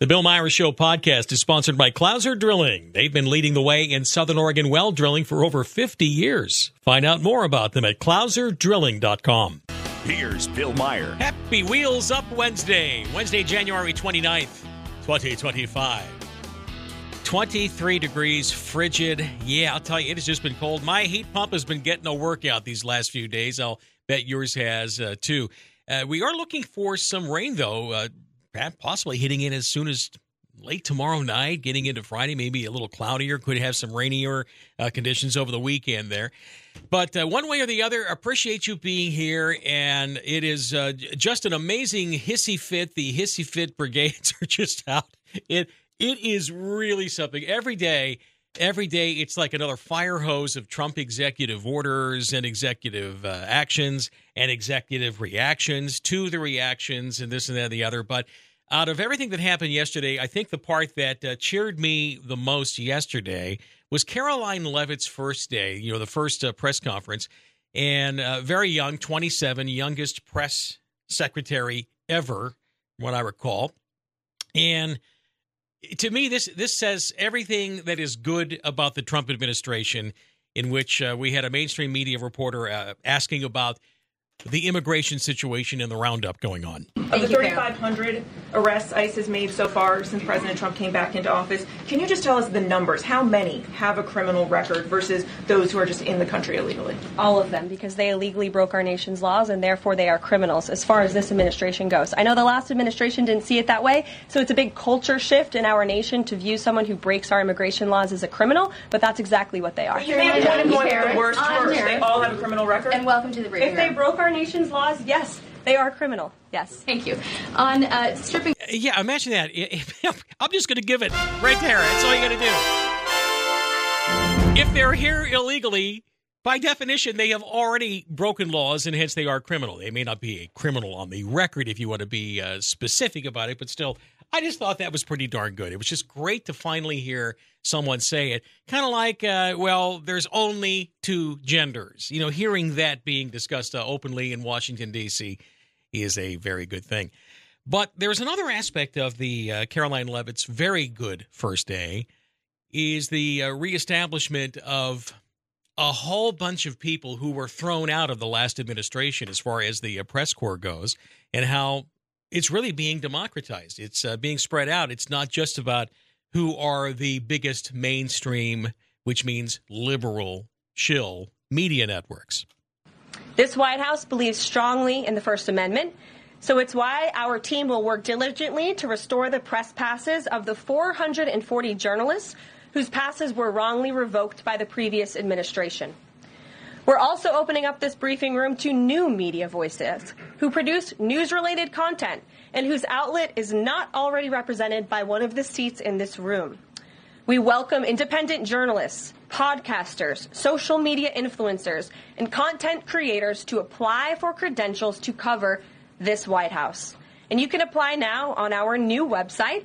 The Bill Myers Show podcast is sponsored by Clouser Drilling. They've been leading the way in Southern Oregon well drilling for over 50 years. Find out more about them at clouserdrilling.com. Here's Bill Meyer. Happy Wheels Up Wednesday, January 29th, 2025. 23 degrees, frigid. Yeah, I'll tell you, it has just been cold. My heat pump has been getting a workout these last few days. I'll bet yours has, too. We are looking for some rain, though, possibly hitting in as soon as late tomorrow night, getting into Friday, maybe a little cloudier, could have some rainier conditions over the weekend there. But one way or the other, appreciate you being here, and it is just an amazing hissy fit. The hissy fit brigades are just out. It is really something. Every day, it's like another fire hose of Trump executive orders and executive actions and executive reactions to the reactions and this and that and the other. But out of everything that happened yesterday, I think the part that cheered me the most yesterday was Karoline Leavitt's first day, the first press conference, and very young, 27, youngest press secretary ever, what I recall. And to me, this says everything that is good about the Trump administration, in which we had a mainstream media reporter asking about the immigration situation and the roundup going on. Of the 3,500 arrests ICE has made so far since President Trump came back into office, can you just tell us the numbers? How many have a criminal record versus those who are just in the country illegally? All of them, because they illegally broke our nation's laws, and therefore they are criminals as far as this administration goes. I know the last administration didn't see it that way, so it's a big culture shift in our nation to view someone who breaks our immigration laws as a criminal, but that's exactly what they are. You made a point of going from the worst to worst. They all have a criminal record? And welcome to the briefing. If they broke our nation's laws, yes, they are criminal. Yes. Thank you. On stripping. Yeah, imagine that. I'm just going to give it right there. That's all you got to do. If they're here illegally, by definition, they have already broken laws, and hence they are criminal. They may not be a criminal on the record if you want to be specific about it, but still, I just thought that was pretty darn good. It was just great to finally hear someone say it. Kind of like, there's only two genders. Hearing that being discussed openly in Washington, D.C. is a very good thing. But there's another aspect of the Karoline Leavitt's very good first day is the reestablishment of a whole bunch of people who were thrown out of the last administration as far as the press corps goes, and how it's really being democratized. It's being spread out. It's not just about who are the biggest mainstream, which means liberal, shill media networks. This White House believes strongly in the First Amendment, so it's why our team will work diligently to restore the press passes of the 440 journalists whose passes were wrongly revoked by the previous administration. We're also opening up this briefing room to new media voices who produce news-related content and whose outlet is not already represented by one of the seats in this room. We welcome independent journalists, podcasters, social media influencers, and content creators to apply for credentials to cover this White House. And you can apply now on our new website,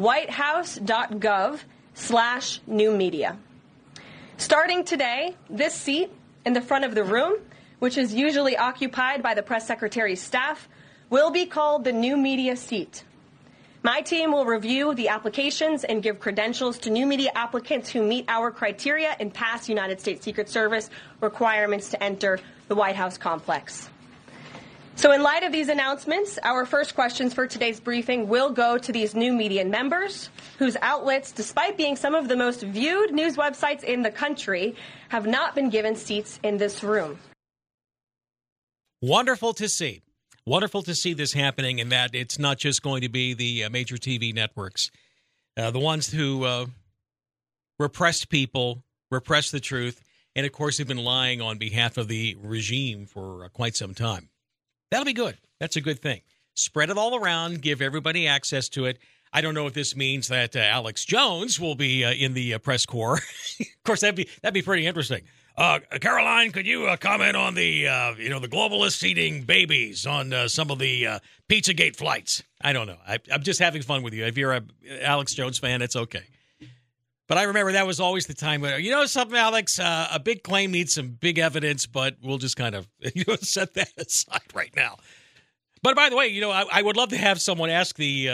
whitehouse.gov/new media. Starting today, this seat in the front of the room, which is usually occupied by the press secretary's staff, will be called the new media seat. My team will review the applications and give credentials to new media applicants who meet our criteria and pass United States Secret Service requirements to enter the White House complex. So in light of these announcements, our first questions for today's briefing will go to these new media members whose outlets, despite being some of the most viewed news websites in the country, have not been given seats in this room. Wonderful to see. Wonderful to see this happening, and that it's not just going to be the major TV networks, the ones who repressed people, repressed the truth, and of course have been lying on behalf of the regime for quite some time. That'll be good. That's a good thing. Spread it all around. Give everybody access to it. I don't know if this means that Alex Jones will be in the press corps. Of course, that'd be pretty interesting. Karoline, could you comment on the the globalists eating babies on some of the Pizzagate flights? I don't know. I'm just having fun with you. If you're a Alex Jones fan, it's okay. But I remember that was always the time where, something, Alex, a big claim needs some big evidence, but we'll just kind of set that aside right now. But by the way, I would love to have someone ask the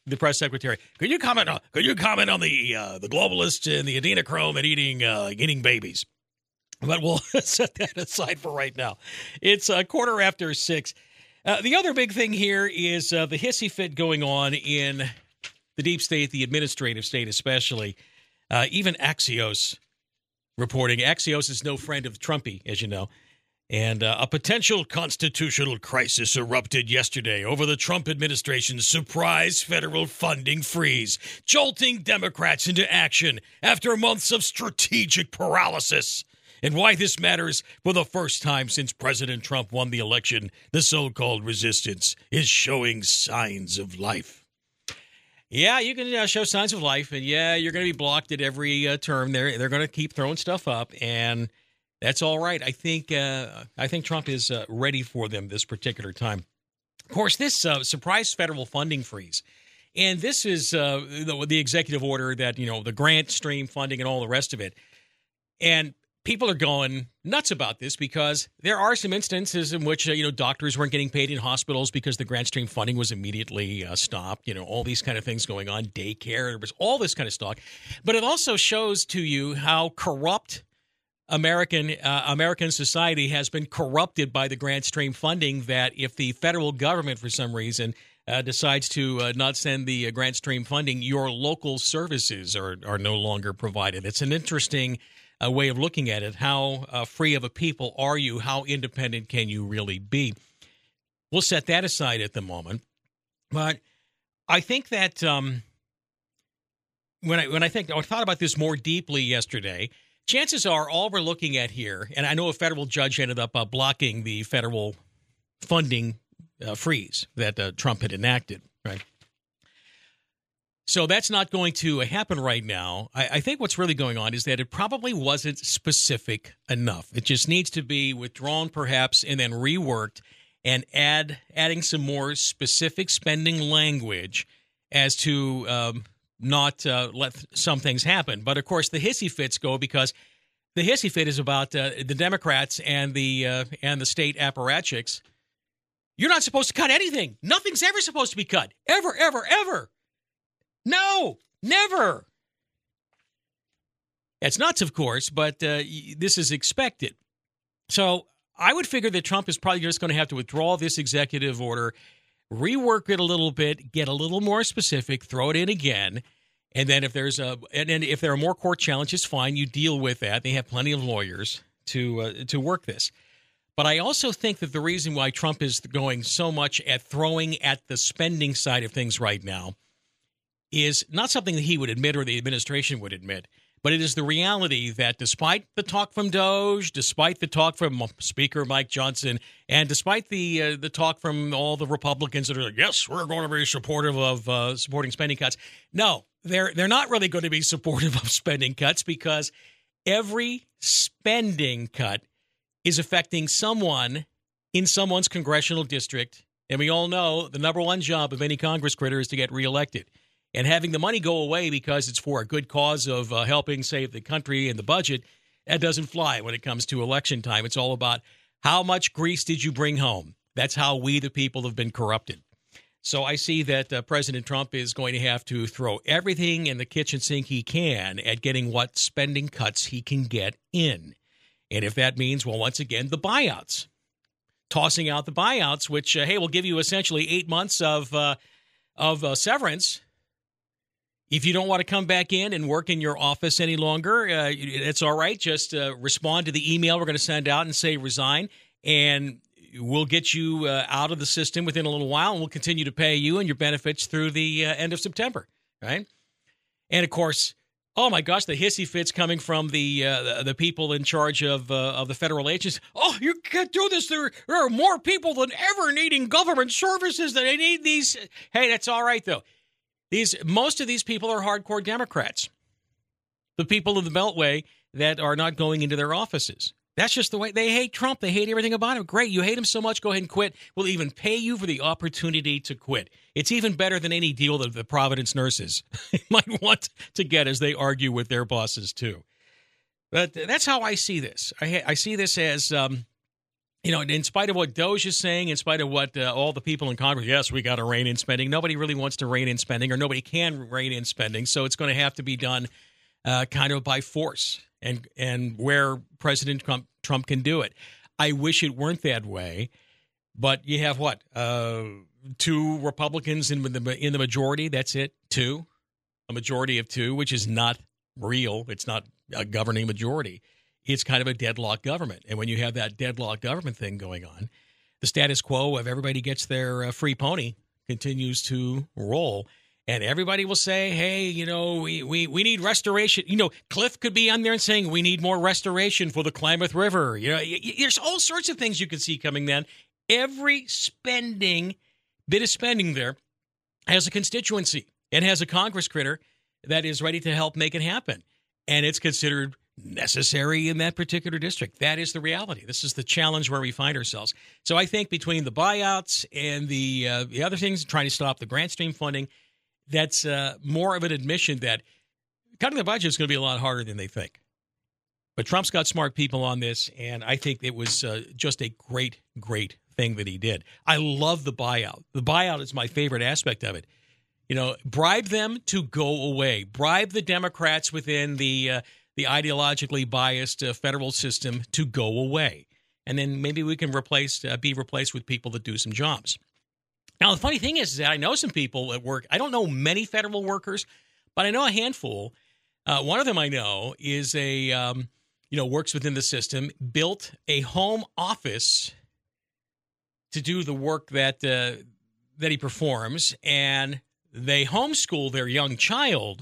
the press secretary, could you comment on the globalists and the adrenochrome and eating babies? But we'll set that aside for right now. It's 6:15. The other big thing here is the hissy fit going on in the deep state, the administrative state especially. Even Axios reporting. Axios is no friend of Trumpy, as you know. And a potential constitutional crisis erupted yesterday over the Trump administration's surprise federal funding freeze, jolting Democrats into action after months of strategic paralysis. And why this matters: for the first time since President Trump won the election, the so-called resistance is showing signs of life. Yeah, you can show signs of life, and yeah, you're going to be blocked at every term. They're going to keep throwing stuff up, and that's all right. I think Trump is ready for them this particular time. Of course, this surprise federal funding freeze, and this is the executive order that, the grant stream funding and all the rest of it. And people are going nuts about this because there are some instances in which, doctors weren't getting paid in hospitals because the grant stream funding was immediately stopped. All these kind of things going on, daycare, there was all this kind of stuff. But it also shows to you how corrupt American society has been corrupted by the grant stream funding, that if the federal government for some reason decides to not send the grant stream funding, your local services are no longer provided. It's an interesting way of looking at it. How free of a people are you? How independent can you really be? We'll set that aside at the moment. But I think that when I thought about this more deeply yesterday, chances are all we're looking at here, and I know a federal judge ended up blocking the federal funding freeze that Trump had enacted, right? So that's not going to happen right now. I think what's really going on is that it probably wasn't specific enough. It just needs to be withdrawn perhaps and then reworked, and adding some more specific spending language as to not let some things happen. But, of course, the hissy fits go because the hissy fit is about the Democrats and the state apparatchiks. You're not supposed to cut anything. Nothing's ever supposed to be cut. Ever, ever, ever. No, never. That's nuts, of course, but this is expected. So I would figure that Trump is probably just going to have to withdraw this executive order, rework it a little bit, get a little more specific, throw it in again, and then if there are more court challenges, fine, you deal with that. They have plenty of lawyers to work this. But I also think that the reason why Trump is going so much at throwing at the spending side of things right now is not something that he would admit or the administration would admit, but it is the reality that despite the talk from DOJ, despite the talk from Speaker Mike Johnson, and despite the talk from all the Republicans that are like, yes, we're going to be supportive of supporting spending cuts. No, they're not really going to be supportive of spending cuts because every spending cut is affecting someone in someone's congressional district. And we all know the number one job of any Congress critter is to get reelected. And having the money go away because it's for a good cause of helping save the country and the budget, that doesn't fly when it comes to election time. It's all about how much grease did you bring home. That's how we, the people, have been corrupted. So I see that President Trump is going to have to throw everything in the kitchen sink he can at getting what spending cuts he can get in. And if that means, well, once again, the buyouts, tossing out the buyouts, which, will give you essentially 8 months of severance. If you don't want to come back in and work in your office any longer, it's all right. Just respond to the email we're going to send out and say resign, and we'll get you out of the system within a little while, and we'll continue to pay you and your benefits through the end of September, right? And, of course, oh, my gosh, the hissy fits coming from the people in charge of the federal agencies. Oh, you can't do this. There are more people than ever needing government services than they need these. Hey, that's all right, though. Most of these people are hardcore Democrats, the people of the Beltway that are not going into their offices. That's just the way they hate Trump. They hate everything about him. Great. You hate him so much. Go ahead and quit. We'll even pay you for the opportunity to quit. It's even better than any deal that the Providence nurses might want to get as they argue with their bosses, too. But that's how I see this. I see this as In spite of what Doge is saying, in spite of what all the people in Congress, yes, we got to rein in spending. Nobody really wants to rein in spending, or nobody can rein in spending. So it's going to have to be done kind of by force, and where President Trump can do it. I wish it weren't that way, but you have what? 2 Republicans in the majority. That's it. 2, a majority of 2, which is not real. It's not a governing majority. It's kind of a deadlocked government. And when you have that deadlocked government thing going on, the status quo of everybody gets their free pony continues to roll. And everybody will say, hey, we need restoration. Cliff could be on there and saying we need more restoration for the Klamath River. There's all sorts of things you can see coming then. Every bit of spending there has a constituency and has a Congress critter that is ready to help make it happen. And it's considered necessary in that particular district. That is the reality. This is the challenge where we find ourselves. So I think between the buyouts and the other things, trying to stop the grant stream funding, that's more of an admission that cutting the budget is going to be a lot harder than they think. But Trump's got smart people on this, and I think it was just a great, great thing that he did. I love the buyout. The buyout is my favorite aspect of it. Bribe them to go away. Bribe the Democrats within the ideologically biased federal system to go away. And then maybe we can be replaced with people that do some jobs. Now, the funny thing is that I know some people at work. I don't know many federal workers, but I know a handful. One of them I know is works within the system, built a home office to do the work that he performs, and they homeschool their young child,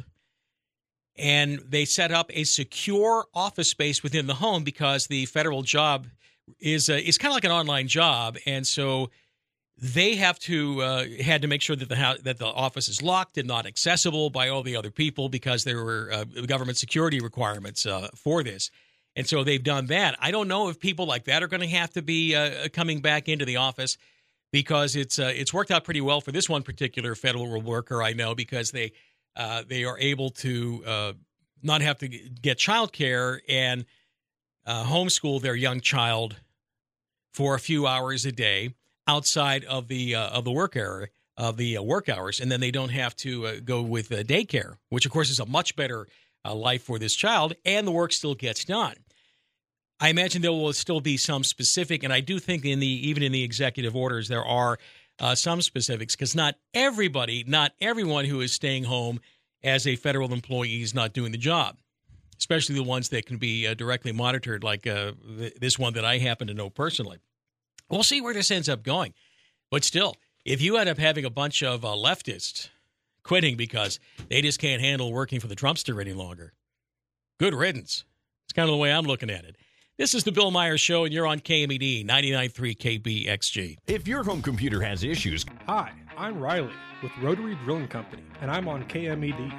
and they set up a secure office space within the home because the federal job is kind of like an online job, and so they had to make sure that the office is locked and not accessible by all the other people because there were government security requirements for this. And so they've done that. I don't know if people like that are going to have to be coming back into the office, because it's worked out pretty well for this one particular federal worker I know, because they are able to not have to get child care and homeschool their young child for a few hours a day outside of the work hours, and then they don't have to go with daycare, which of course is a much better life for this child, and the work still gets done. I imagine there will still be some specific, and I do think even in the executive orders there are some specifics, because not everyone who is staying home as a federal employee is not doing the job, especially the ones that can be directly monitored, like this one that I happen to know personally. We'll see where this ends up going. But still, if you end up having a bunch of leftists quitting because they just can't handle working for the Trumpster any longer, good riddance. It's kind of the way I'm looking at it. This is the Bill Myers Show, and you're on KMED 99.3 KBXG. If your home computer has issues... Hi, I'm Riley with Rotary Drilling Company, and I'm on KMED.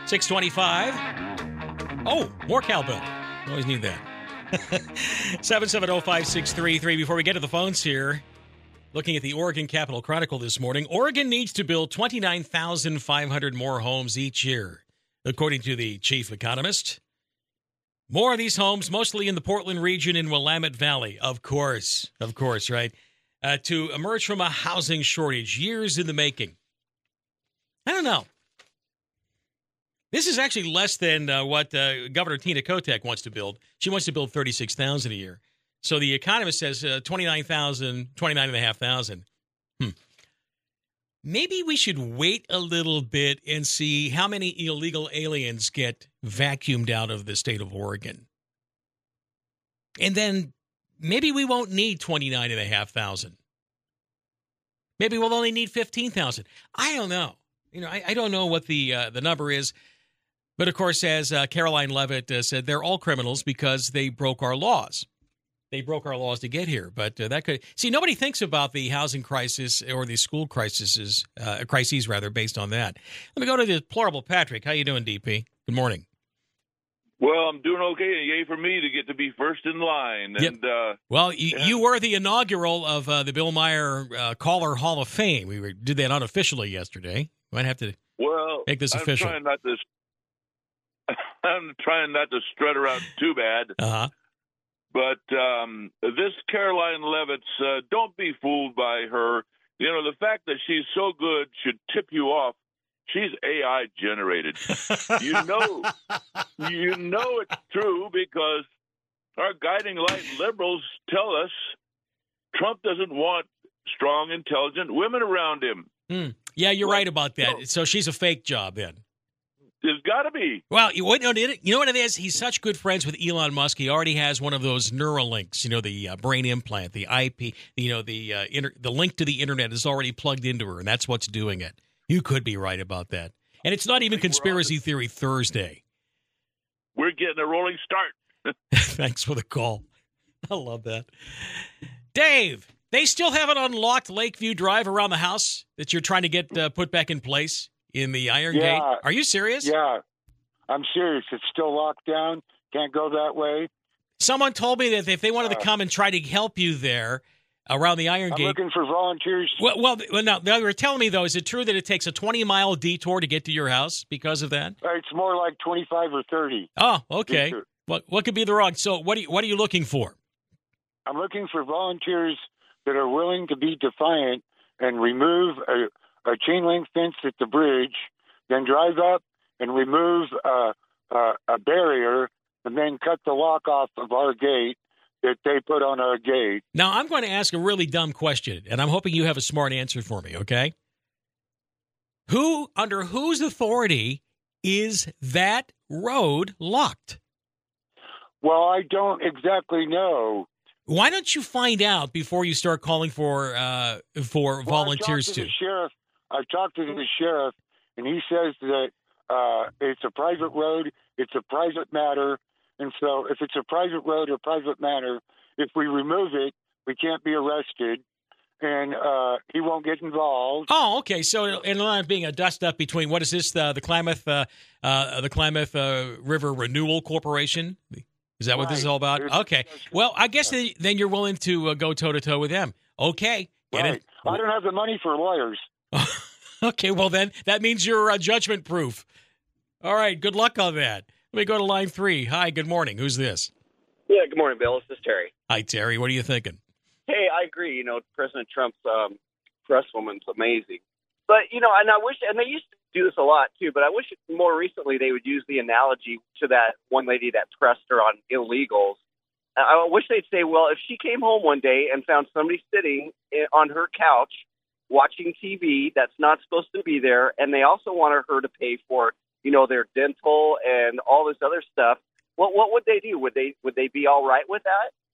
625. Oh, more cowbell. Always need that. 770-5633. Before we get to the phones here, looking at the Oregon Capital Chronicle this morning, Oregon needs to build 29,500 more homes each year, according to the chief economist. More of these homes, mostly in the Portland region in Willamette Valley, of course, right? To emerge from a housing shortage, years in the making. I don't know. This is actually less than what Governor Tina Kotek wants to build. She wants to build 36,000 a year. So the economist says 29,500. Maybe we should wait a little bit and see how many illegal aliens get vacuumed out of the state of Oregon. And then maybe we won't need 29,500. Maybe we'll only need 15,000. I don't know. I don't know what the number is. But, of course, as Caroline Levitt said, they're all criminals because they broke our laws. They broke our laws to get here. But that could – see, nobody thinks about the housing crisis or the school crises based on that. Let me go to the deplorable Patrick. How you doing, DP? Good morning. Well, I'm doing okay. Yay for me to get to be first in line. Yep. And well, you were the inaugural of the Bill Meyer Caller Hall of Fame. We did that unofficially yesterday. Might have to make this official. I'm trying not to strut around too bad. Uh-huh. But this Caroline Leavitt, don't be fooled by her. You know, the fact that she's so good should tip you off. She's AI generated. You know it's true because our guiding light liberals tell us Trump doesn't want strong, intelligent women around him. Yeah, you're right about that. So she's a fake job then. There's got to be. Well, you know what it is? He's such good friends with Elon Musk. He already has one of those Neuralinks, the brain implant, the IP, the link to the internet is already plugged into her, and that's what's doing it. You could be right about that. And it's not even Conspiracy Theory Thursday. We're getting a rolling start. Thanks for the call. I love that. Dave, they still haven't unlocked Lakeview Drive around the house that you're trying to get put back in place? In the Iron Gate? Are you serious? Yeah, I'm serious. It's still locked down. Can't go that way. Someone told me that if they wanted to come and try to help you there around the Iron Gate. I'm looking for volunteers. Well, now they were telling me, though, is it true that it takes a 20-mile detour to get to your house because of that? It's more like 25 or 30. Oh, okay. What could be the wrong? So what are you looking for? I'm looking for volunteers that are willing to be defiant and remove a chain link fence at the bridge, then drive up and remove a barrier, and then cut the lock off of our gate that they put on our gate. Now, I'm going to ask a really dumb question, and I'm hoping you have a smart answer for me, okay? Under whose authority is that road locked? Well, I don't exactly know. Why don't you find out before you start calling for volunteers to? I've talked to the sheriff, and he says that it's a private road, it's a private matter, and so if it's a private road or private matter, if we remove it, we can't be arrested, and he won't get involved. Oh, okay. So it'll not being a dust-up between, what is this, the Klamath River Renewal Corporation? Is that what this is all about? Okay. Well, I guess then you're willing to go toe-to-toe with them. Okay. Right. I don't have the money for lawyers. Okay, well then, that means you're judgment proof. All right, good luck on that. Let me go to line 3. Hi, good morning. Who's this? Yeah, good morning, Bill. This is Terry. Hi, Terry. What are you thinking? Hey, I agree. President Trump's press woman's amazing. But, and I wish, and they used to do this a lot too, but I wish more recently they would use the analogy to that one lady that pressed her on illegals. I wish they'd say, well, if she came home one day and found somebody sitting on her couch watching TV that's not supposed to be there, and they also wanted her to pay for, their dental and all this other stuff, what would they do? Would they be all right with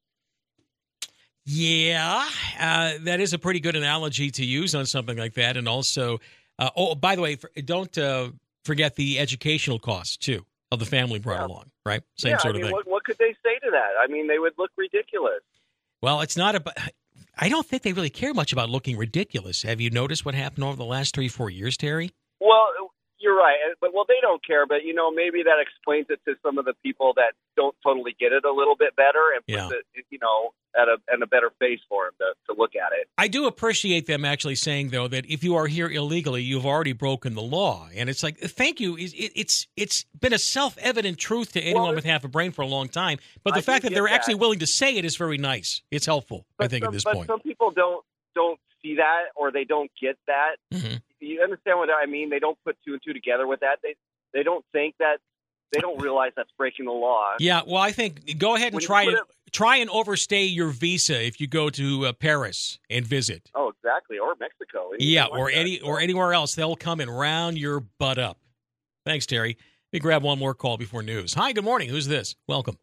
that? Yeah, that is a pretty good analogy to use on something like that. And also, by the way, don't forget the educational costs, too, of the family brought along, right? Same sort of thing. What could they say to that? I mean, they would look ridiculous. Well, it's not about... I don't think they really care much about looking ridiculous. Have you noticed what happened over the last 3-4 years, Terry? Well, you're right. But they don't care. But, maybe that explains it to some of the people that don't totally get it a little bit better and puts it, at a better face for them to look at it. I do appreciate them actually saying, though, that if you are here illegally, you've already broken the law. And it's like, thank you. It's been a self-evident truth to anyone with half a brain for a long time. But the fact that they're actually willing to say it is very nice. It's helpful, I think, at this point. But some people don't see that, or they don't get that. Mm-hmm. You understand what I mean? They don't put two and two together with that. They don't think that. They don't realize that's breaking the law. Yeah, well, I think go ahead and try and overstay your visa if you go to Paris and visit. Oh, exactly, or Mexico. Yeah, or anywhere else. They'll come and round your butt up. Thanks, Terry. Let me grab one more call before news. Hi, good morning. Who's this? Welcome.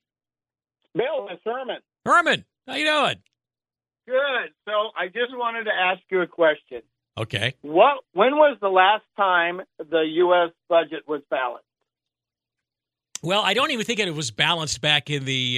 Bill, it's Herman. Herman, how you doing? Good. So I just wanted to ask you a question. Okay. When was the last time the U.S. budget was balanced? Well, I don't even think it was balanced back in the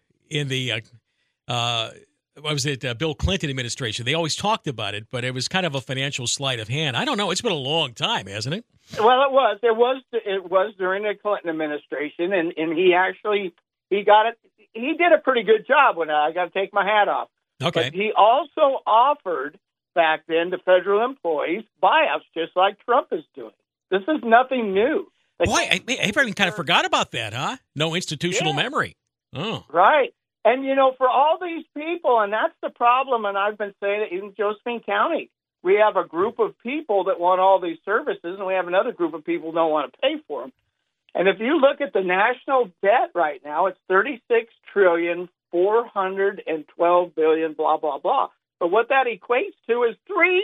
what was it, Bill Clinton administration. They always talked about it, but it was kind of a financial sleight of hand. I don't know. It's been a long time, hasn't it? Well, it was. It was during the Clinton administration, and he got it. He did a pretty good job. When I got to take my hat off. Okay. But he also offered back then to federal employees buyouts, just like Trump is doing. This is nothing new. Boy, I even kind of forgot about that, huh? No institutional memory. Oh. Right. And, you know, for all these people, and that's the problem, and I've been saying it in Josephine County, we have a group of people that want all these services, and we have another group of people who don't want to pay for them. And if you look at the national debt right now, it's $36,412 billion, blah, blah, blah. But what that equates to is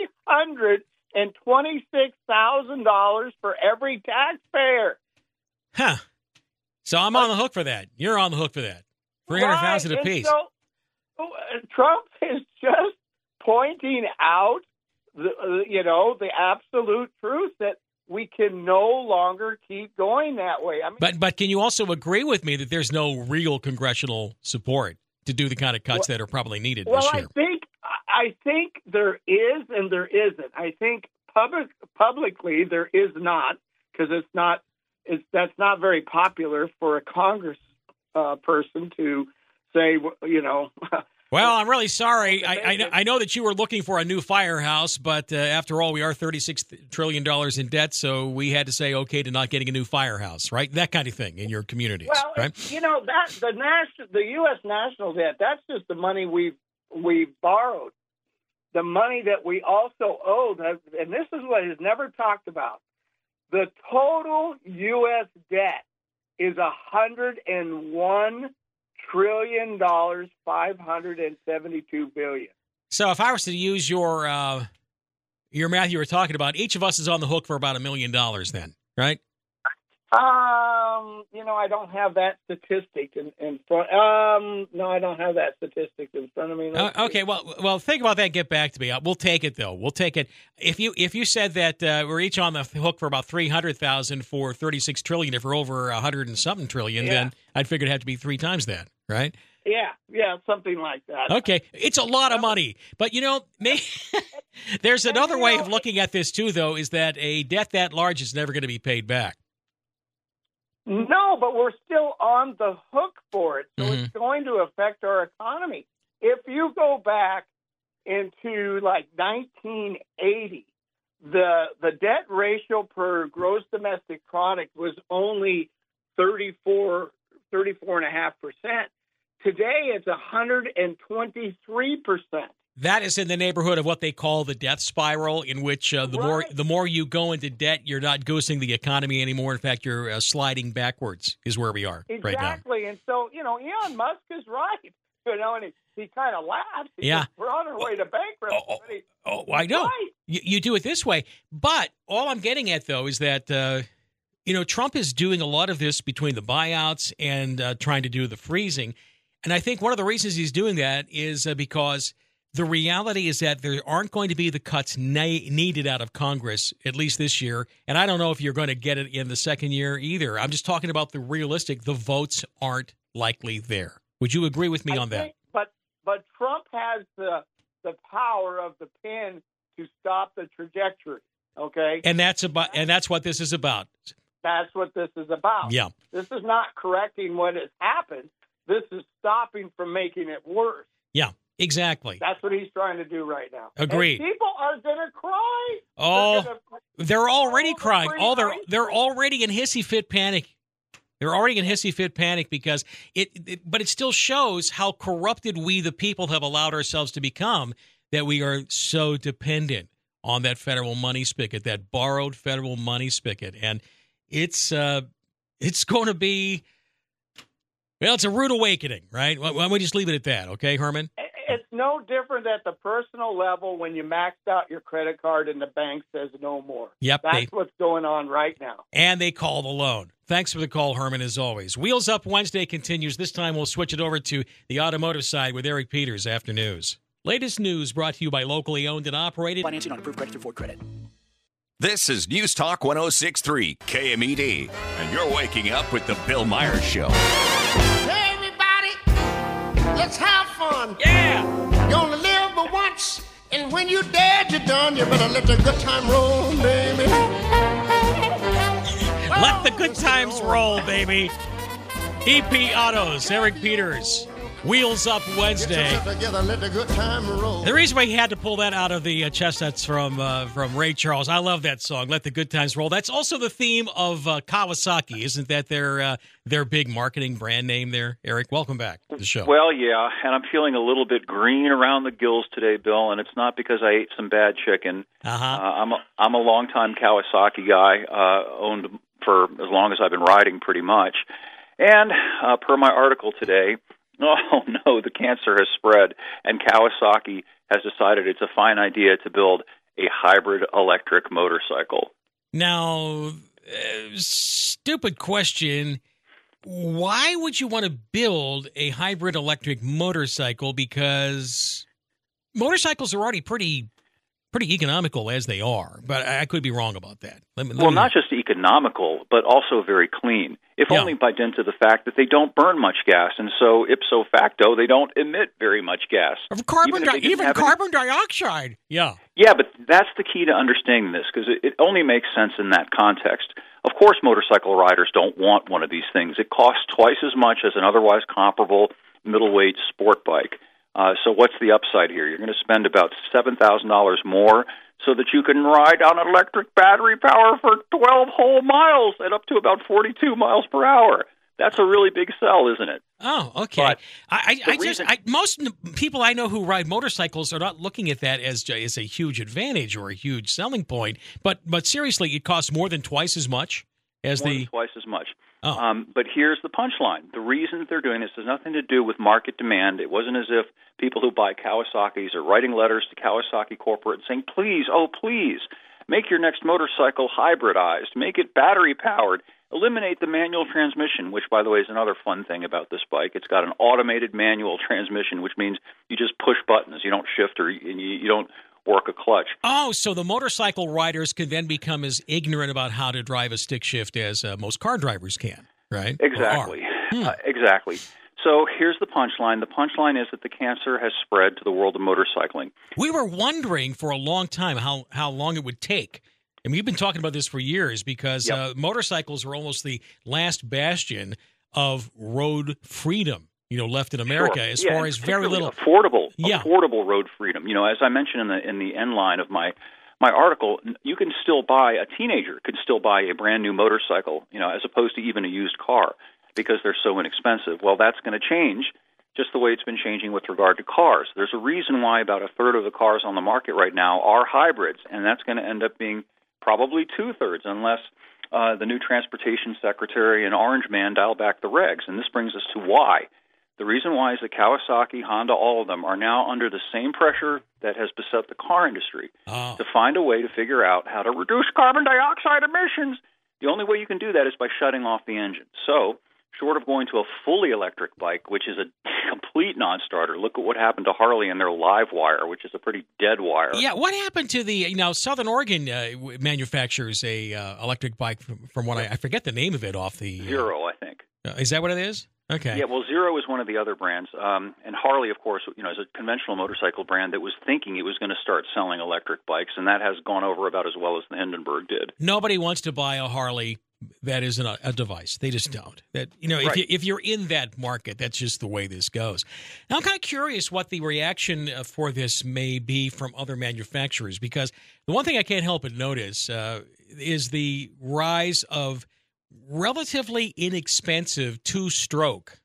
$326,000 for every taxpayer. Huh. So I'm on the hook for that. You're on the hook for that. $300,000 apiece. So Trump is just pointing out, the absolute truth that we can no longer keep going that way. I mean, but can you also agree with me that there's no real congressional support to do the kind of cuts that are probably needed this year? I think there is and there isn't. I think publicly there is not, because that's not very popular for a Congress person to say, Well, I'm really sorry. I know that you were looking for a new firehouse, but after all, we are $36 trillion in debt, so we had to say okay to not getting a new firehouse, right? That kind of thing in your communities, right? The U.S. national debt, that's just the money we've borrowed. The money that we also owe, and this is what is never talked about. The total U.S. debt is $101 trillion, $572 billion. So if I was to use your math you were talking about, each of us is on the hook for about $1 million then, right? I don't have that statistic in front. No, I don't have that statistic in front of me. Okay, well, think about that and get back to me. We'll take it, though. We'll take it. If you said that we're each on the hook for about $300,000 for $36 trillion, if we're over $100 and something trillion, then I'd figure it'd have to be 3 times that, right? Yeah, something like that. Okay, it's a lot of money. But, there's another way of looking at this, too, though, is that a debt that large is never going to be paid back. No, but we're still on the hook for it, so it's going to affect our economy. If you go back into, 1980, the debt ratio per gross domestic product was only 34.5%. Today, it's 123%. That is in the neighborhood of what they call the death spiral, in which the more you go into debt, you're not goosing the economy anymore. In fact, you're sliding backwards is where we are right now. Exactly. And so, Elon Musk is right. And he kind of laughs. We're on our way to bankruptcy. I know. Right. You do it this way. But all I'm getting at, though, is that, Trump is doing a lot of this between the buyouts and trying to do the freezing. And I think one of the reasons he's doing that is because the reality is that there aren't going to be the cuts needed out of Congress, at least this year. And I don't know if you're going to get it in the second year either. I'm just talking about the votes aren't likely there. Would you agree with me on that? But Trump has the power of the pen to stop the trajectory, okay? And that's what this is about. That's what this is about. Yeah. This is not correcting what has happened. This is stopping from making it worse. Yeah. Exactly. That's what he's trying to do right now. Agreed. And people are going to cry. They're already crying. They're already in hissy fit panic. They're already in hissy fit panic because but it still shows how corrupted we, the people, have allowed ourselves to become, that we are so dependent on that federal money spigot, that borrowed federal money spigot. And it's going to be, it's a rude awakening, right? Why don't we just leave it at that, okay, Herman? It's no different at the personal level when you maxed out your credit card and the bank says no more. Yep. That's what's going on right now. And they call the loan. Thanks for the call, Herman, as always. Wheels Up Wednesday continues. This time we'll switch it over to the automotive side with Eric Peters after news. Latest news brought to you by locally owned and operated. Financing on approved credit through Ford Credit. This is News Talk 106.3 KMED, and you're waking up with the Bill Myers Show. Hey, everybody, let's have fun. Yeah! You only live but once, and when you're dead, you're done. You better let the good time roll, baby. Let the good times roll, baby. EP Autos, Eric Peters. Wheels Up Wednesday. Get yourself together, let the good time roll. The reason why he had to pull that out of the chestnuts from Ray Charles, I love that song, Let the Good Times Roll. That's also the theme of Kawasaki. Isn't that their big marketing brand name there? Eric, welcome back to the show. Well, yeah, and I'm feeling a little bit green around the gills today, Bill, and it's not because I ate some bad chicken. I'm a longtime Kawasaki guy, owned for as long as I've been riding pretty much. And per my article today, oh, no, the cancer has spread, and Kawasaki has decided it's a fine idea to build a hybrid electric motorcycle. Now, stupid question, why would you want to build a hybrid electric motorcycle? Because motorcycles are already pretty economical as they are, but I could be wrong about that. Not just economical, but also very clean, if only by dint of the fact that they don't burn much gas, and so ipso facto, they don't emit very much gas. Carbon dioxide. Yeah, but that's the key to understanding this, because it only makes sense in that context. Of course, motorcycle riders don't want one of these things. It costs twice as much as an otherwise comparable middleweight sport bike. So what's the upside here? You're going to spend about $7,000 more so that you can ride on electric battery power for 12 whole miles at up to about 42 miles per hour. That's a really big sell, isn't it? Oh, okay. Most people I know who ride motorcycles are not looking at that as a huge advantage or a huge selling point. But seriously, it costs more than twice as much as twice as much. But here's the punchline. The reason that they're doing this has nothing to do with market demand. It wasn't as if people who buy Kawasaki's are writing letters to Kawasaki Corporate saying, please, make your next motorcycle hybridized, make it battery-powered, eliminate the manual transmission, which, by the way, is another fun thing about this bike. It's got an automated manual transmission, which means you just push buttons. You don't shift or you don't work a clutch. Oh, so the motorcycle riders can then become as ignorant about how to drive a stick shift as most car drivers can, right? Exactly. Exactly. So here's the punchline. The punchline is that the cancer has spread to the world of motorcycling. We were wondering for a long time how long it would take. And we've been talking about this for years because motorcycles were almost the last bastion of road freedom, left in America as far as very little affordable road freedom. As I mentioned in the end line of my article, you can still buy, a teenager could still buy a brand new motorcycle, as opposed to even a used car because they're so inexpensive. Well, that's going to change just the way it's been changing with regard to cars. There's a reason why about a third of the cars on the market right now are hybrids, and that's going to end up being probably two-thirds unless the new transportation secretary and Orange Man dial back the regs. And this brings us to why. The reason why is that Kawasaki, Honda, all of them are now under the same pressure that has beset the car industry to find a way to figure out how to reduce carbon dioxide emissions. The only way you can do that is by shutting off the engine. So, short of going to a fully electric bike, which is a complete non-starter, look at what happened to Harley and their live wire, which is a pretty dead wire. Yeah, what happened to the, Southern Oregon manufactures a electric bike from what I forget the name of it off the... Zero, I think. Is that what it is? Okay. Yeah, well, Zero is one of the other brands. And Harley, of course, is a conventional motorcycle brand that was thinking it was going to start selling electric bikes, and that has gone over about as well as the Hindenburg did. Nobody wants to buy a Harley that isn't a device. They just don't. That right. if you're in that market, that's just the way this goes. Now, I'm kind of curious what the reaction for this may be from other manufacturers, because the one thing I can't help but notice is the rise of relatively inexpensive two-stroke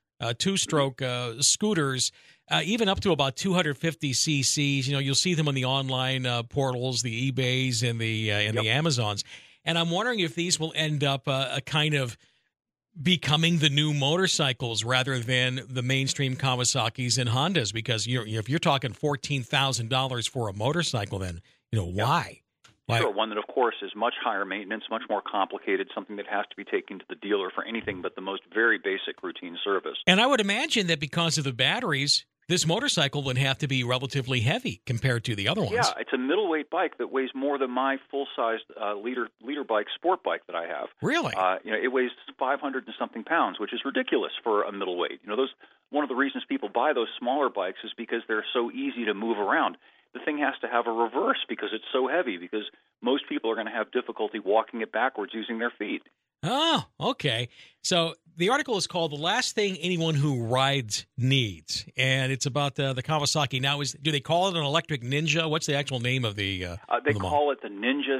scooters, even up to about 250 cc's. You'll see them on the online portals, the eBays and the Amazons. And I'm wondering if these will end up a kind of becoming the new motorcycles rather than the mainstream Kawasaki's and Hondas, because if you're talking $14,000 for a motorcycle, then why? Sure, one that, of course, is much higher maintenance, much more complicated, something that has to be taken to the dealer for anything but the most very basic routine service. And I would imagine that because of the batteries, this motorcycle would have to be relatively heavy compared to the other ones. Yeah, it's a middleweight bike that weighs more than my full-sized leader bike, sport bike that I have. Really? It weighs 500 and something pounds, which is ridiculous for a middleweight. One of the reasons people buy those smaller bikes is because they're so easy to move around. The thing has to have a reverse because it's so heavy, because most people are going to have difficulty walking it backwards using their feet. Oh, okay. So the article is called "The Last Thing Anyone Who Rides Needs," and it's about the Kawasaki. Now, do they call it an electric Ninja? What's the actual name of the? They call it the Ninja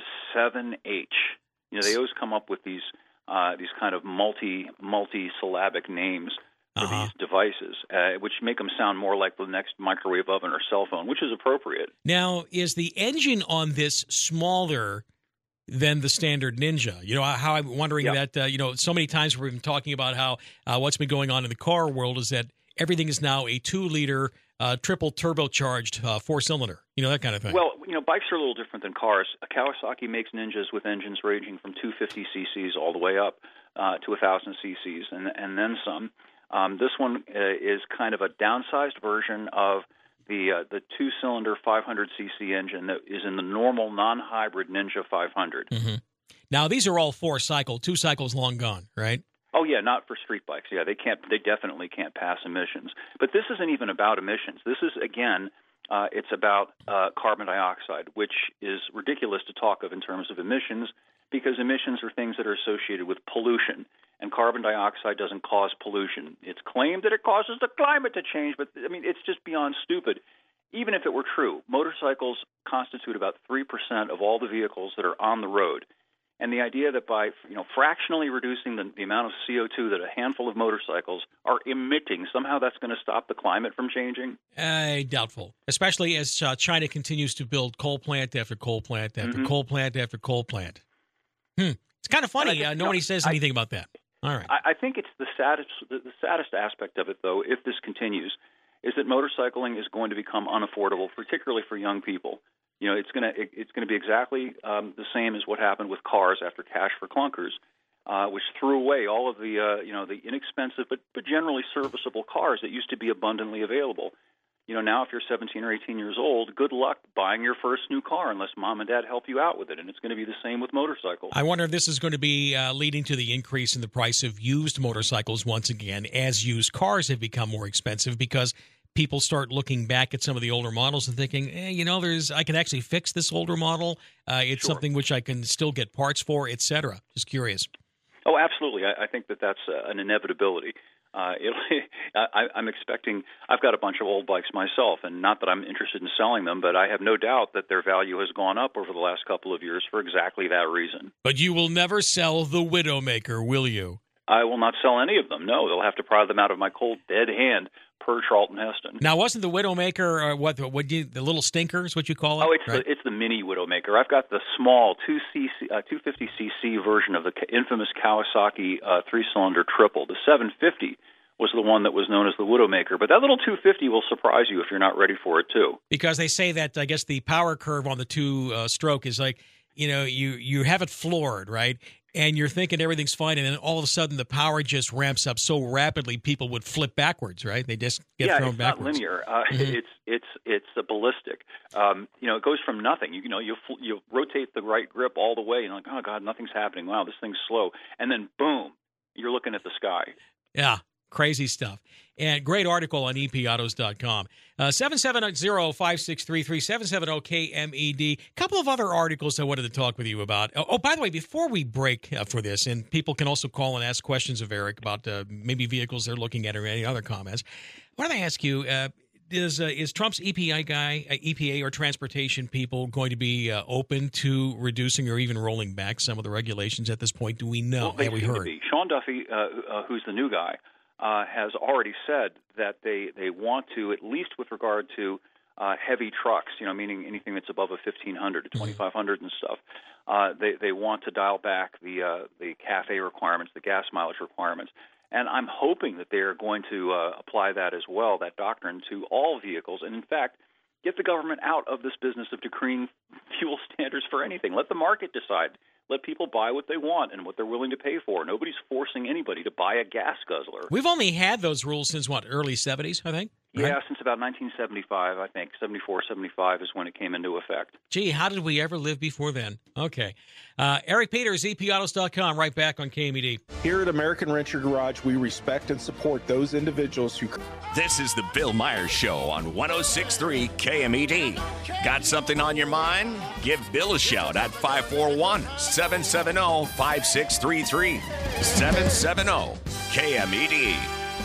7H. You know, they always come up with these kind of multi-syllabic names for these devices, which make them sound more like the next microwave oven or cell phone, which is appropriate. Now, is the engine on this smaller than the standard Ninja? You know, how I'm wondering that, so many times we've been talking about how what's been going on in the car world is that everything is now a 2-liter triple turbocharged 4-cylinder, that kind of thing. Well, bikes are a little different than cars. Kawasaki makes Ninjas with engines ranging from 250 cc's all the way up to 1,000 cc's and then some. This one is kind of a downsized version of the 2-cylinder 500cc engine that is in the normal non-hybrid Ninja 500. Mm-hmm. Now, these are all 4-cycle. 2 cycles long gone, right? Oh, yeah, not for street bikes. Yeah, they definitely can't pass emissions. But this isn't even about emissions. This is, again, it's about carbon dioxide, which is ridiculous to talk of in terms of emissions because emissions are things that are associated with pollution, and carbon dioxide doesn't cause pollution. It's claimed that it causes the climate to change, but, it's just beyond stupid. Even if it were true, motorcycles constitute about 3% of all the vehicles that are on the road. And the idea that by fractionally reducing the amount of CO2 that a handful of motorcycles are emitting, somehow that's going to stop the climate from changing? Doubtful, especially as China continues to build coal plant after coal plant after coal plant after coal plant. It's kind of funny. Nobody says anything about that. All right. I think it's the saddest aspect of it, though, if this continues, is that motorcycling is going to become unaffordable, particularly for young people. It's going to be exactly the same as what happened with cars after Cash for Clunkers, which threw away all of the inexpensive but generally serviceable cars that used to be abundantly available. Now if you're 17 or 18 years old, good luck buying your first new car unless mom and dad help you out with it, and it's going to be the same with motorcycles. I wonder if this is going to be leading to the increase in the price of used motorcycles once again, as used cars have become more expensive because people start looking back at some of the older models and thinking, I can actually fix this older model. It's something which I can still get parts for, etc. Just curious. Oh, absolutely. I think that's an inevitability. I'm expecting. I've got a bunch of old bikes myself, and not that I'm interested in selling them, but I have no doubt that their value has gone up over the last couple of years for exactly that reason. But you will never sell the Widowmaker, will you? I will not sell any of them. No, they'll have to pry them out of my cold, dead hand per Charlton Heston. Now, wasn't the Widowmaker the little stinker is what you call it? Oh, it's the mini Widowmaker. I've got the small 250cc version of the infamous Kawasaki 3-cylinder triple. The 750 was the one that was known as the Widowmaker. But that little 250 will surprise you if you're not ready for it, too. Because they say that, I guess, the power curve on the 2-stroke is like, you have it floored, right? And you're thinking everything's fine, and then all of a sudden the power just ramps up so rapidly people would flip backwards, right? They just get thrown backwards. Yeah, it's not linear. It's a ballistic. It goes from nothing. You rotate the right grip all the way, and you're like, oh God, nothing's happening. Wow, this thing's slow. And then boom, you're looking at the sky. Yeah. Crazy stuff. And great article on epautos.com. 770-5633, 770-KMED. A couple of other articles I wanted to talk with you about. Oh, by the way, before we break for this, and people can also call and ask questions of Eric about maybe vehicles they're looking at or any other comments. I want to ask you, is Trump's EPA or transportation people going to be open to reducing or even rolling back some of the regulations at this point? Do we know? Well, have we heard? Sean Duffy, who's the new guy, has already said that they want to, at least with regard to heavy trucks, meaning anything that's above a 1,500 to 2,500 and stuff, they want to dial back the CAFE requirements, the gas mileage requirements. And I'm hoping that they are going to apply that as well, that doctrine, to all vehicles. And, in fact, get the government out of this business of decreeing fuel standards for anything. Let the market decide. Let people buy what they want and what they're willing to pay for. Nobody's forcing anybody to buy a gas guzzler. We've only had those rules since, early 70s, I think? Yeah, since about 1975, I think. 74, 75 is when it came into effect. Gee, how did we ever live before then? Okay. Eric Peters, EPAutos.com, right back on KMED. Here at American Renter Garage, we respect and support those individuals who... This is the Bill Myers Show on 106.3 KMED. Got something on your mind? Give Bill a shout at 541-770-5633. 770-KMED.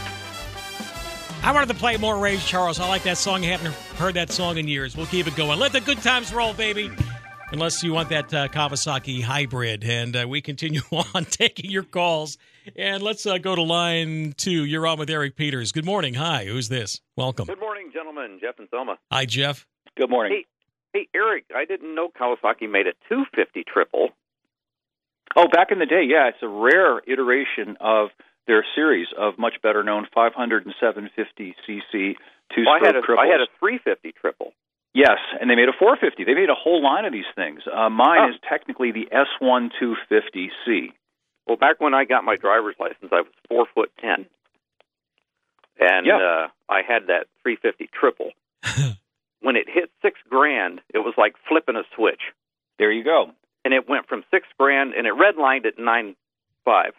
I wanted to play more Ray Charles. I like that song. I haven't heard that song in years. We'll keep it going. Let the good times roll, baby. Unless you want that Kawasaki hybrid. And we continue on taking your calls. And let's go to line 2. You're on with Eric Peters. Good morning. Hi. Who's this? Welcome. Good morning, gentlemen. Jeff and Selma. Hi, Jeff. Good morning. Hey, Eric, I didn't know Kawasaki made a 250 triple. Oh, back in the day, yeah. It's a rare iteration of their series of much better known 500 and 750 cc two-stroke triples. I had a 350 triple. Yes, and they made a 450. They made a whole line of these things. Mine is technically the S1 250C. Well, back when I got my driver's license, I was 4'10", and I had that 350 triple. When it hit $6,000, it was like flipping a switch. There you go. And it went from $6,000, and it redlined at 9.5.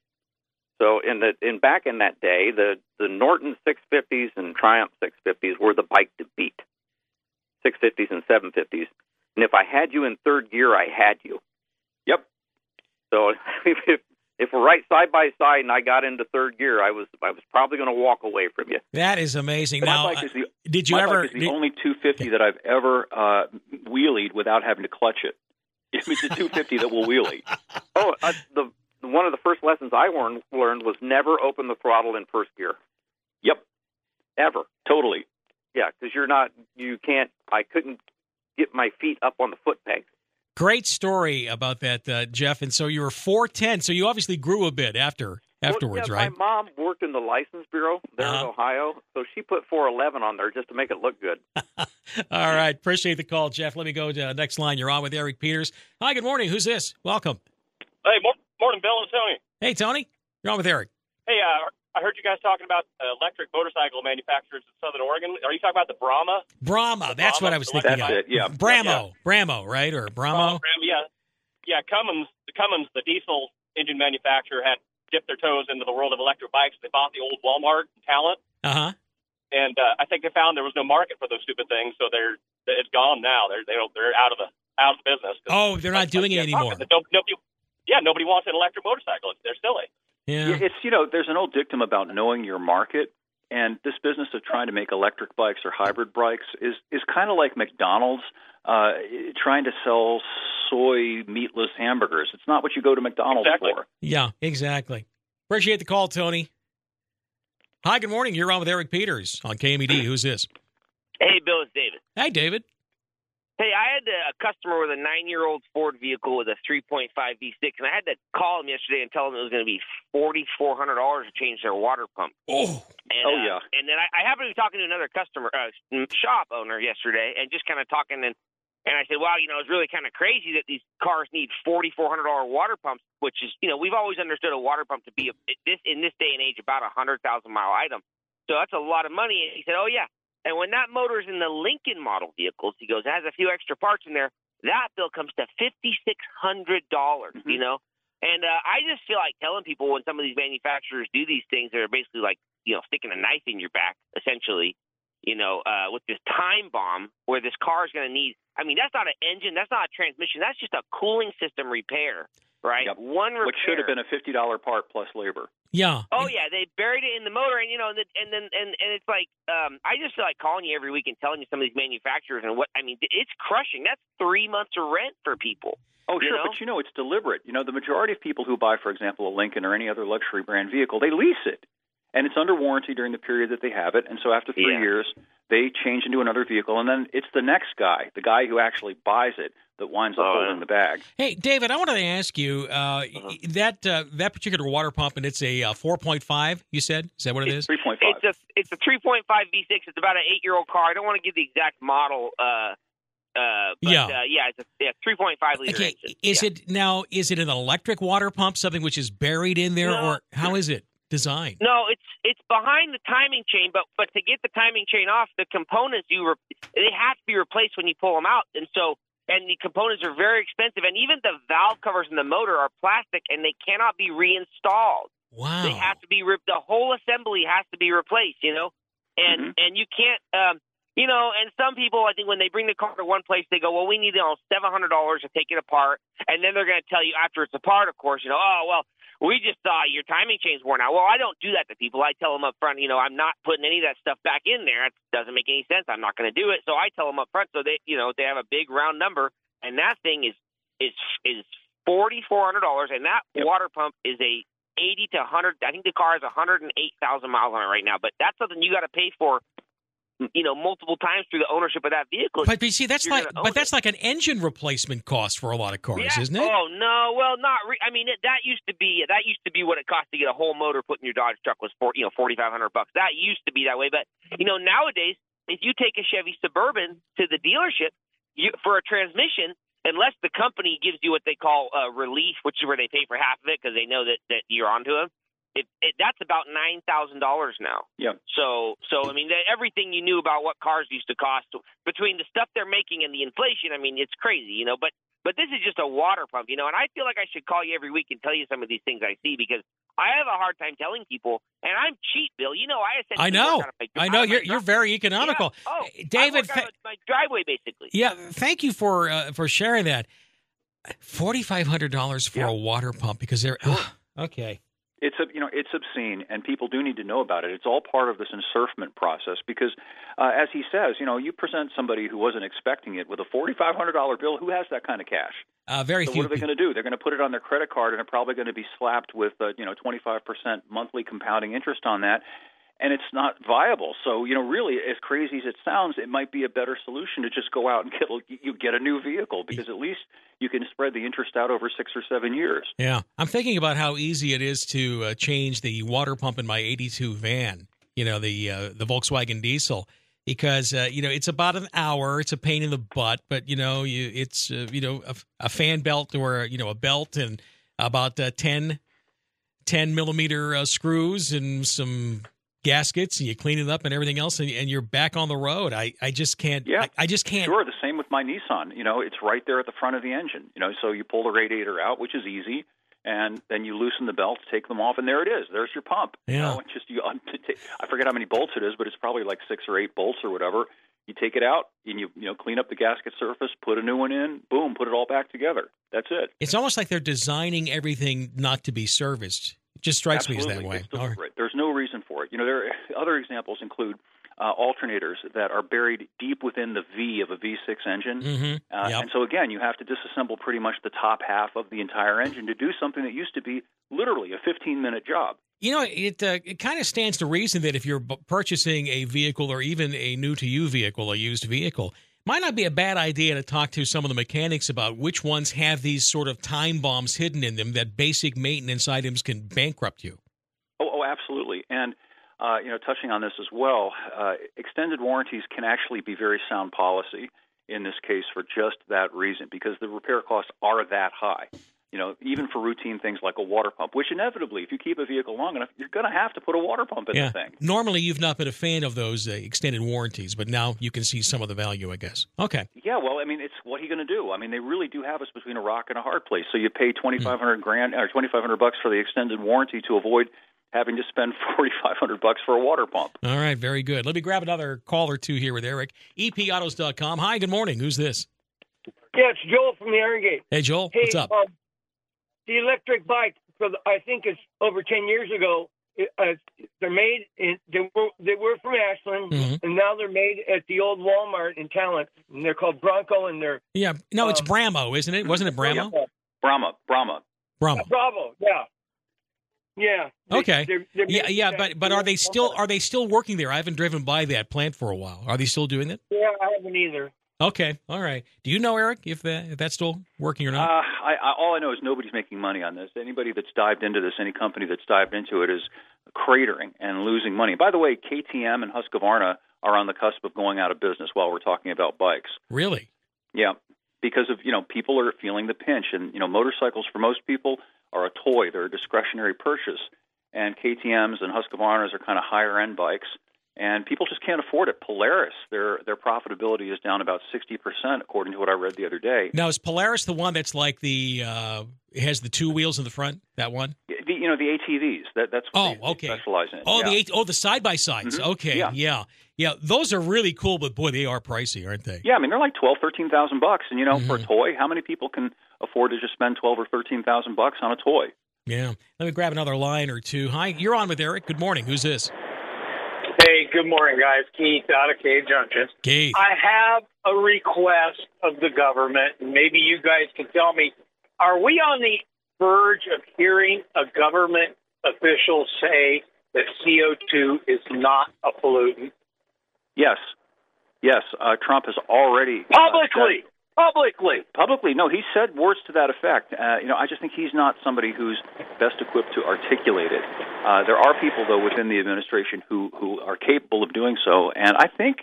So back in that day, the Norton 650s and Triumph 650s were the bike to beat. 650s and 750s. And if I had you in third gear, I had you. Yep. So if we're right side by side and I got into third gear, I was probably going to walk away from you. That is amazing. Now, my bike is the only 250 that I've ever wheelied without having to clutch it. It's a 250 that will wheelie. One of the first lessons I learned was never open the throttle in first gear. Yep. Ever. Totally. Yeah, because I couldn't get my feet up on the foot pegs. Great story about that, Jeff. And so you were 4'10", so you obviously grew a bit afterwards, right? My mom worked in the license bureau there in Ohio, so she put 4'11" on there just to make it look good. All right. Appreciate the call, Jeff. Let me go to the next line. You're on with Eric Peters. Hi, good morning. Who's this? Welcome. Hey, morning, Bill and Tony. Hey, Tony. You're on with Eric. Hey, I heard you guys talking about electric motorcycle manufacturers in Southern Oregon. Are you talking about the Brahma? That's what I was thinking of. That's it, yeah. Bramo, right? Or Bramo? Yeah. Cummins, the diesel engine manufacturer, had dipped their toes into the world of electric bikes. They bought the old Walmart talent. Uh-huh. And I think they found there was no market for those stupid things, so it's gone now. They're out of the business. Oh, they're not doing it anymore. Nobody wants an electric motorcycle. They're silly. Yeah. It's there's an old dictum about knowing your market, and this business of trying to make electric bikes or hybrid bikes is kind of like McDonald's trying to sell soy meatless hamburgers. It's not what you go to McDonald's for. Yeah, exactly. Appreciate the call, Tony. Hi, good morning. You're on with Eric Peters on KMED. Who's this? Hey, Bill, it's David. Hi, David. Hey, I had a customer with a 9-year-old Ford vehicle with a 3.5 V6, and I had to call him yesterday and tell him it was going to be $4,400 to change their water pump. Oh, yeah. And then I happened to be talking to another customer, shop owner yesterday, and just kind of talking, and I said, wow, it's really kind of crazy that these cars need $4,400 water pumps, which is, we've always understood a water pump to be in this day and age about a 100,000-mile item. So that's a lot of money. And he said, oh, yeah. And when that motor's in the Lincoln model vehicles, he goes, it has a few extra parts in there. That bill comes to $5,600, And I just feel like telling people when some of these manufacturers do these things that are basically like, sticking a knife in your back, essentially, with this time bomb where this car is going to need, that's not an engine, that's not a transmission, that's just a cooling system repair, right? Yep. One repair. Which should have been a $50 part plus labor. Yeah. Oh yeah, they buried it in the motor, and and it's like I just feel like calling you every week and telling you some of these manufacturers and it's crushing. That's 3 months of rent for people. Oh sure, but it's deliberate. The majority of people who buy, for example, a Lincoln or any other luxury brand vehicle, they lease it, and it's under warranty during the period that they have it, and so after 3 years, they change into another vehicle, and then it's the next guy, the guy who actually buys it, that winds up holding the bag. Hey, David, I wanted to ask you that particular water pump, and it's a 4.5. You said, is that what it is? 3.5. It's a 3.5 V6. It's about an 8-year-old car. I don't want to give the exact model. It's a 3.5 liter. Okay, is it an electric water pump, something which is buried in there, or how is it? design. No, it's behind the timing chain, but to get the timing chain off, the components they have to be replaced when you pull them out, and the components are very expensive, and even the valve covers in the motor are plastic, and they cannot be reinstalled. Wow! They have to be the whole assembly has to be replaced, and you can't. And some people, I think when they bring the car to one place, they go, well, we need $700 to take it apart. And then they're going to tell you after it's apart, of course, oh, well, we just saw your timing chain's worn out. Well, I don't do that to people. I tell them up front, I'm not putting any of that stuff back in there. It doesn't make any sense. I'm not going to do it. So I tell them up front so they, they have a big round number. And that thing is $4,400. And that water pump is a 80 to 100. I think the car has 108,000 miles on it right now. But that's something you got to pay for, multiple times through the ownership of that vehicle. But you see, that's like an engine replacement cost for a lot of cars, isn't it? Oh no, well, not. That used to be what it cost to get a whole motor put in your Dodge truck was $4,500. That used to be that way, but nowadays, if you take a Chevy Suburban to the dealership for a transmission, unless the company gives you what they call relief, which is where they pay for half of it because they know that you're onto them. That's about $9,000 now. Yeah. So everything you knew about what cars used to cost between the stuff they're making and the inflation, it's crazy, But this is just a water pump, and I feel like I should call you every week and tell you some of these things I see because I have a hard time telling people, and I'm cheap, Bill. I know. You're very economical. Yeah. Oh, David, I work out of my driveway basically. Yeah. Thank you for sharing that. $4,500 for a water pump because they're okay. It's obscene, and people do need to know about it. It's all part of this encirclement process because, as he says, you present somebody who wasn't expecting it with a $4,500 bill. Who has that kind of cash? Very few. What are they going to do? They're going to put it on their credit card, and they're probably going to be slapped with 25% monthly compounding interest on that. And it's not viable. So, really, as crazy as it sounds, it might be a better solution to just go out and get a new vehicle because at least you can spread the interest out over 6 or 7 years. Yeah. I'm thinking about how easy it is to change the water pump in my 82 van, the Volkswagen diesel, because, it's about an hour. It's a pain in the butt, but, it's, a fan belt or, a belt and about 10 millimeter screws and some gaskets, and you clean it up and everything else, and you're back on the road. I just can't. Yeah, I just can't. Sure, the same with my Nissan. It's right there at the front of the engine. So you pull the radiator out, which is easy, and then you loosen the belts, take them off, and there it is. There's your pump. Yeah. I forget how many bolts it is, but it's probably like 6 or 8 bolts or whatever. You take it out, and you clean up the gasket surface, put a new one in, boom, put it all back together. That's it. It's almost like they're designing everything not to be serviced. It just strikes Absolutely. me as that way. It's deliberate. There's no reason for it. There are other examples include alternators that are buried deep within the V of a V6 engine. Mm-hmm. And so, again, you have to disassemble pretty much the top half of the entire engine to do something that used to be literally a 15-minute job. It kind of stands to reason that if you're purchasing a vehicle or even a new-to-you vehicle, a used vehicle, might not be a bad idea to talk to some of the mechanics about which ones have these sort of time bombs hidden in them that basic maintenance items can bankrupt you. Oh, absolutely. And, touching on this as well, extended warranties can actually be very sound policy in this case for just that reason, because the repair costs are that high. Even for routine things like a water pump, which inevitably, if you keep a vehicle long enough, you're going to have to put a water pump in the thing. Normally, you've not been a fan of those extended warranties, but now you can see some of the value, I guess. Okay. Yeah, well, it's what are you going to do? They really do have us between a rock and a hard place. So you pay $2,500 or $2,500 for the extended warranty to avoid having to spend $4,500 for a water pump. All right, very good. Let me grab another call or two here with Eric. EPAutos.com. Hi, good morning. Who's this? Yeah, it's Joel from the Iron Gate. Hey, Joel. What's up? The electric bike, I think it's over 10 years ago, they're made, they were from Ashland, and now they're made at the old Walmart in Talent, and they're called Bronco, and they're... Yeah, no, it's Bramo, isn't it? Wasn't it Bramo? Brahma. Bravo, yeah. Yeah. Okay. But are they still working there? I haven't driven by that plant for a while. Are they still doing it? Yeah, I haven't either. Okay, all right. Do you know, Eric, if that's still working or not? All I know is nobody's making money on this. Anybody that's dived into this, any company that's dived into it is cratering and losing money. By the way, KTM and Husqvarna are on the cusp of going out of business while we're talking about bikes. Really? Yeah, because of people are feeling the pinch, and motorcycles for most people are a toy. They're a discretionary purchase. and KTMs and Husqvarnas are kind of higher end bikes, and people just can't afford it. Polaris, their profitability is down about 60%, according to what I read the other day. Now, is Polaris the one that's like it has the two wheels in the front? That one? The ATVs. That's what they specialize in. Oh, the side by sides. Mm-hmm. Okay, yeah. Those are really cool, but boy, they are pricey, aren't they? Yeah, I mean they're like $12,000-$13,000, and for a toy, how many people can afford to just spend $12,000 or $13,000 on a toy? Yeah. Let me grab another line or two. Hi, you're on with Eric. Good morning. Who's this? Hey, good morning, guys. Keith out of Cave Junction. Keith. I have a request of the government, and maybe you guys can tell me, are we on the verge of hearing a government official say that CO2 is not a pollutant? Yes. Trump has already... Publicly. No, he said words to that effect. I just think he's not somebody who's best equipped to articulate it. There are people, though, within the administration who are capable of doing so, and I think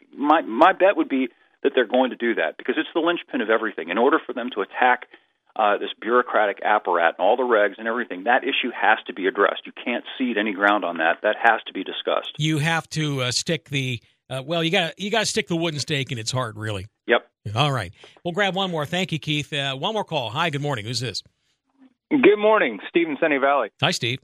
my bet would be that they're going to do that because it's the linchpin of everything. In order for them to attack this bureaucratic apparat and all the regs and everything, that issue has to be addressed. You can't cede any ground on that. That has to be discussed. You have to stick the you got to stick the wooden stake in its heart, really. Yep. All right. We'll grab one more. Thank you, Keith. One more call. Hi, good morning. Who's this? Good morning. Steve in Sunny Valley. Hi, Steve.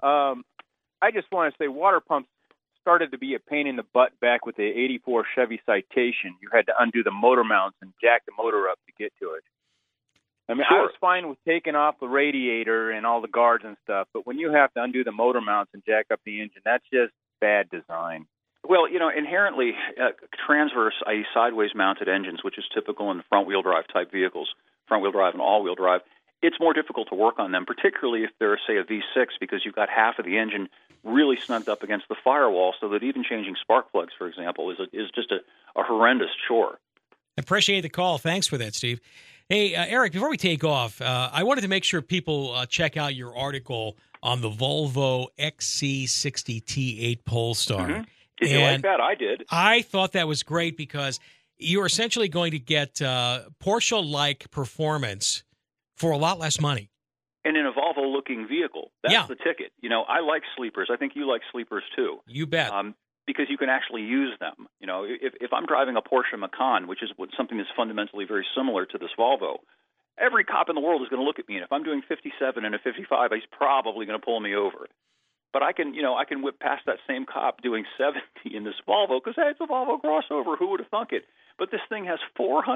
I just want to say water pumps started to be a pain in the butt back with the 84 Chevy Citation. You had to undo the motor mounts and jack the motor up to get to it. I mean, Sure. I was fine with taking off the radiator and all the guards and stuff, but when you have to undo the motor mounts and jack up the engine, that's just bad design. Well, inherently, transverse, i.e. sideways mounted engines, which is typical in front-wheel drive type vehicles, front-wheel drive and all-wheel drive, it's more difficult to work on them, particularly if they're, say, a V6, because you've got half of the engine really snugged up against the firewall, so that even changing spark plugs, for example, is just a horrendous chore. I appreciate the call. Thanks for that, Steve. Hey, Eric, before we take off, I wanted to make sure people check out your article on the Volvo XC60 T8 Polestar. Mm-hmm. Did you like that? I did. I thought that was great because you're essentially going to get Porsche-like performance for a lot less money. And in a Volvo-looking vehicle. That's the ticket. I like sleepers. I think you like sleepers, too. You bet. Because you can actually use them. If I'm driving a Porsche Macan, which is something that's fundamentally very similar to this Volvo, every cop in the world is going to look at me, and if I'm doing 57 and a 55, he's probably going to pull me over. But I can whip past that same cop doing 70 in this Volvo because, hey, it's a Volvo crossover. Who would have thunk it? But this thing has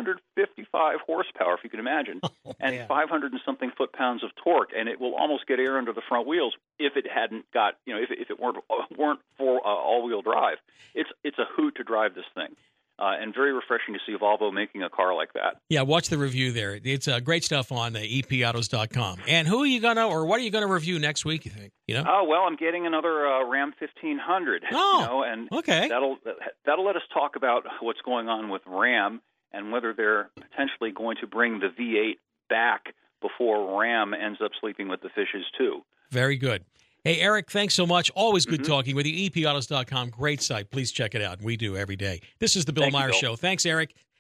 455 horsepower, if you can imagine, and 500 and something foot-pounds of torque, and it will almost get air under the front wheels if it hadn't got, if it weren't for all-wheel drive. It's a hoot to drive this thing. And very refreshing to see Volvo making a car like that. Yeah, watch the review there. It's great stuff on epautos.com. And who are you what are you going to review next week, you think? Oh, well, I'm getting another Ram 1500. And okay. That'll let us talk about what's going on with Ram and whether they're potentially going to bring the V8 back before Ram ends up sleeping with the fishes, too. Very good. Hey, Eric, thanks so much. Always good talking with you. epautos.com, great site. Please check it out. We do every day. This is the Bill Meyer Show. Thanks, Eric.